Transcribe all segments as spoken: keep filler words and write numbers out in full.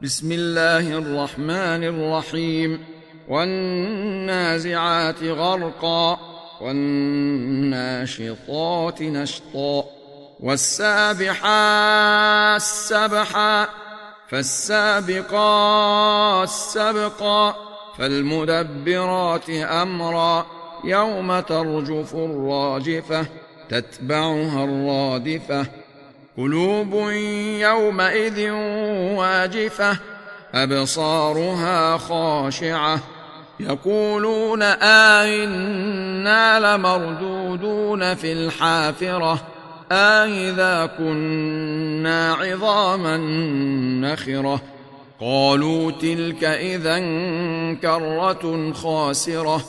بسم الله الرحمن الرحيم والنازعات غرقا والناشطات نشطا والسابحات سبحا فالسابقات سبقا فالمدبرات أمرا يوم ترجف الراجفة تتبعها الرادفة قلوب يومئذ واجفة أبصارها خاشعة يقولون آئنا لمردودون في الحافرة أإذا كنا عظاما نخرة قالوا تلك إذا كرة خاسرة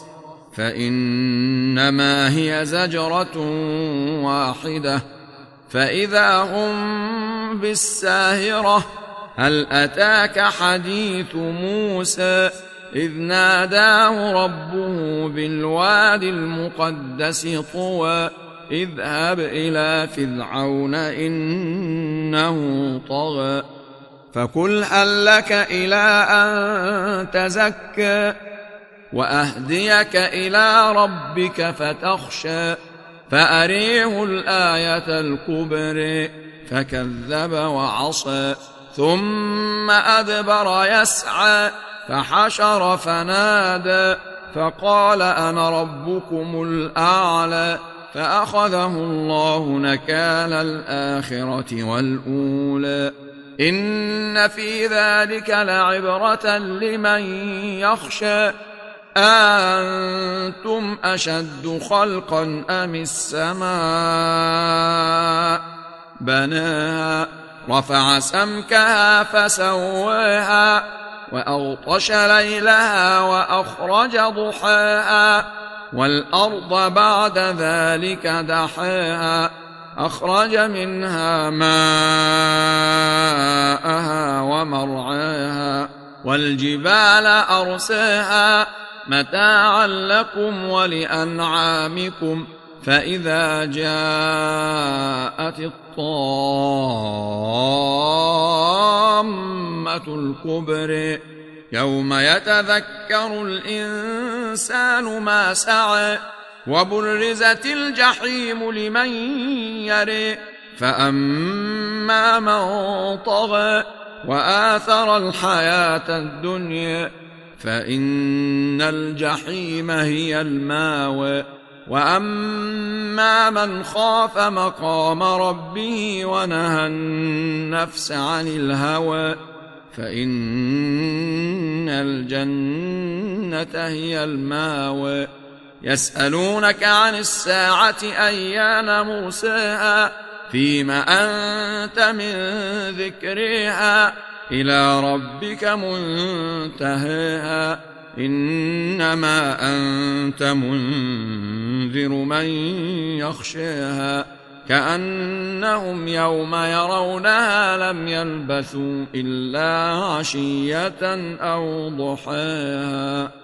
فإنما هي زجرة واحدة فإذا هم بالساهرة هل أتاك حديث موسى إذ ناداه ربه بالوادي المقدس طوى اذهب إلى فرعون إنه طغى فقل هل لك إلى أن تزكى وأهديك إلى ربك فتخشى فأريه الآية الكبرى فكذب وعصى ثم أدبر يسعى فحشر فنادى فقال أنا ربكم الأعلى فأخذه الله نكال الآخرة والأولى إن في ذلك لعبرة لمن يخشى أأنتم أشد خلقا أم السماء بناها رفع سمكها فسواها وأغطش ليلها وأخرج ضحاها والأرض بعد ذلك دحاها أخرج منها ماءها ومرعاها والجبال أرساها متاعا لكم ولأنعامكم فإذا جاءت الطامة الكبرى يوم يتذكر الإنسان ما سعى وبرزت الجحيم لمن يرى فأما من طغى وآثر الحياة الدنيا فإن الجحيم هي الماوى وأما من خاف مقام ربه ونهى النفس عن الهوى فإن الجنة هي الماوى يسألونك عن الساعة أيان مرساها فيم أنت من ذكرها إلى ربك منتهاها إنما أنت منذر من يخشاها كأنهم يوم يرونها لم يلبثوا إلا عشية أو ضحاها.